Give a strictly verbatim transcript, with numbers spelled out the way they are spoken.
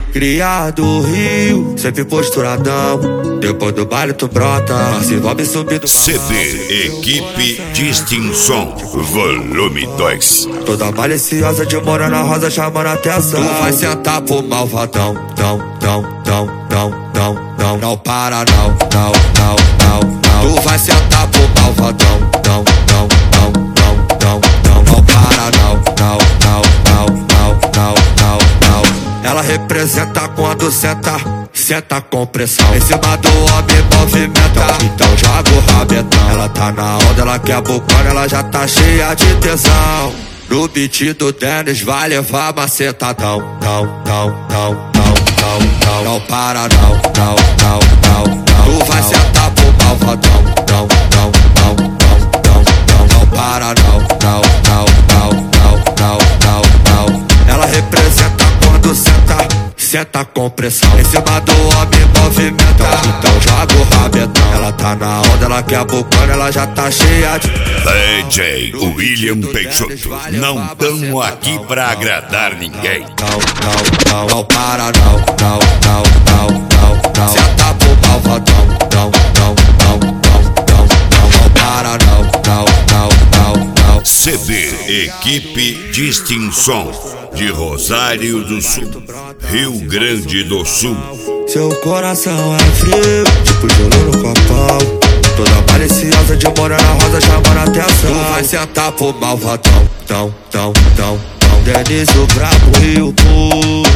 Criado do Rio, sempre posturadão. Depois do baile tu brota, se envolve subindo. C D Equipe Distinção, volume dois. Toda maliciosa de morena rosa chamando a atenção. Tu vai sentar pro malvadão, tão, tão, tão, tão, tão, tão. Não para não, não, não, não, não. Tu vai sentar pro malvadão, tão, tão, tão, tão, tão, tão. Não para não, não, não, não, não, não, não, não. Ela representa quando senta, senta com pressão. Em cima do homem movimenta, então joga o rabetão. Ela tá na onda, ela quer bocona, ela já tá cheia de tesão. No beat do Dennis vai levar macetadão. Não, não, não, não, não, não. Não para não, não, não, não, não. Tu vai sentar pro malvadão. Não, não, não, não, não, não. Não para não, não, não, não, não, não, não, não. Ela representa quando senta, senta com pressão. Em cima do homem movimenta, então joga o rabetão. Ela tá na onda, ela quer bocona, ela já tá cheia de... D J William Peixoto, não tamo aqui pra agradar ninguém. Não, não, não, não para não, não, não, não, não, não. Senta pro malvadão, não, não, não, não, não, não, não para não, não, não, não, não. C D Equipe Distinção, de Rosário do Sul, Rio Grande do Sul. Seu coração é frio, tipo gelo no copão. Toda maliciosa de morena rosa chamando a atenção. Tu vai sentar pro malvadão, tão, tão, tão, tão. Dennis o brabo e o puro.